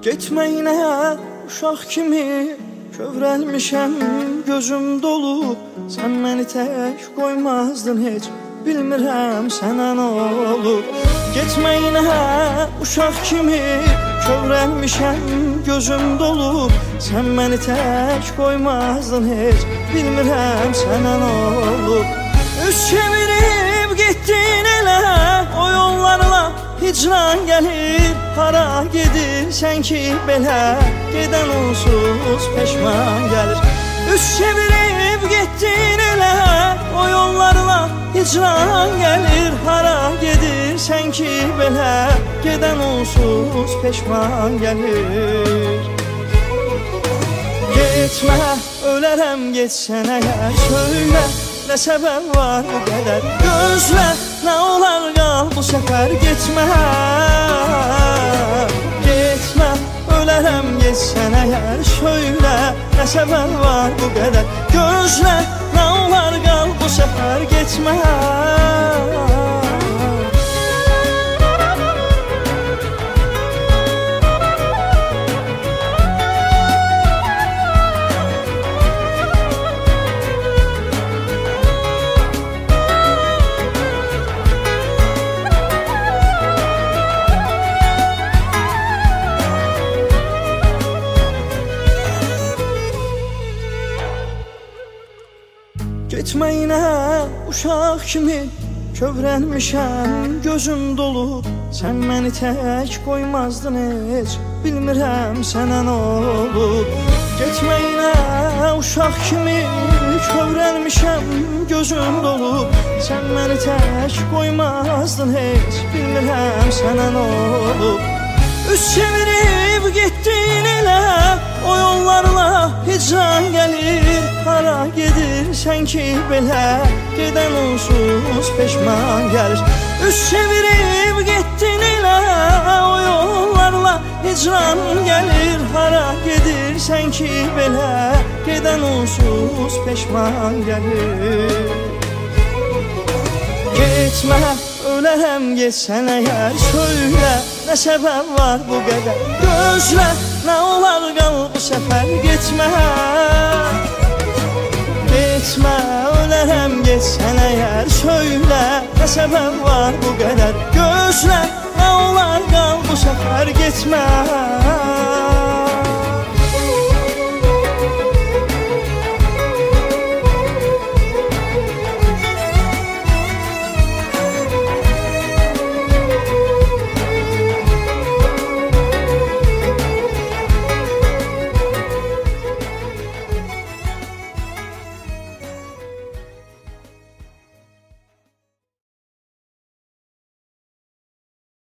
Getməyinə uşaq kimi kövrəlmişəm, gözüm dolu. Sən məni tək qoymazdın heç, bilmirəm sənə nə olub. Getməyinə uşaq kimi kövrəlmişəm, gözüm dolu. Sən məni tək qoymazdın heç, bilmirəm sənə nə olub. Üz çevirib getdin elə o yollarla, hicran gəlir, hara gedirsən ki belə, gedən onsuz peşman gəlir. Üz çevirib getdin elə o yollarla, hicran gəlir, hara gedirsən ki belə, gedən onsuz peşman gəlir. Getmə, ölərəm getsən əgər, söylə nə səbəb var bu qədər, gözlə, nə olar qal bu səfər. Getmə, getmə, ölərəm getsən əgər, söylə nə səbəb var bu qədər, gözlə, nə olar qal bu səfər. Getmə. Getməyinə uşaq kimi kövrəlmişəm, gözüm dolu. Sən məni tək qoymazdın heç, bilmirəm sənə nə olub. Getməyinə uşaq kimi kövrəlmişəm, gözüm dolu. Sən məni tək qoymazdın heç, bilmirəm sənə nə olub. Üz çevirib getdin elə o yollarla, hicran gəlir, hara gedirsən ki belə, gedən onsuz peşman gəlir. Üz çevirib getdin elə o yollarla, hicran gəlir, hara gedirsən ki belə, gedən onsuz peşman gəlir. Getmə, ölərəm getsən əgər, söylə nə səbəb var bu qədər, gözlə, nə olar qal bu səfər. Getmə, getmə, ölərəm getsən əgər, söylə nə səbəb var bu qədər, gözlə, nə olar qal bu səfər. Getmə.